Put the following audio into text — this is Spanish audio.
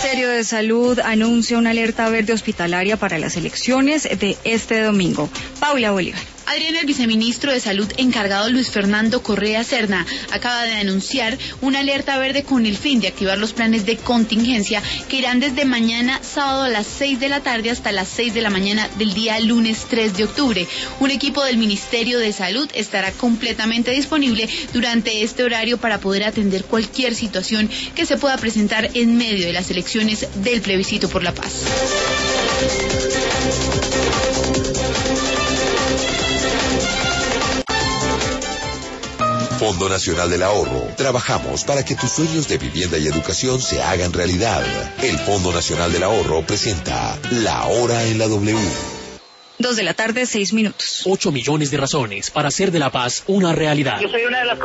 Ministerio de Salud anuncia una alerta verde hospitalaria para las elecciones de este domingo. Paula Bolívar. Adrián, el viceministro de Salud encargado Luis Fernando Correa Serna acaba de anunciar una alerta verde con el fin de activar los planes de contingencia que irán desde mañana sábado a las 6 de la tarde hasta las 6 de la mañana del día lunes 3 de octubre. Un equipo del Ministerio de Salud estará completamente disponible durante este horario para poder atender cualquier situación que se pueda presentar en medio de las elecciones del plebiscito por la paz. Fondo Nacional del Ahorro. Trabajamos para que tus sueños de vivienda y educación se hagan realidad. El Fondo Nacional del Ahorro presenta La Hora en la W. 2 de la tarde, 6 minutos. 8 millones de razones para hacer de la paz una realidad. Yo soy una de las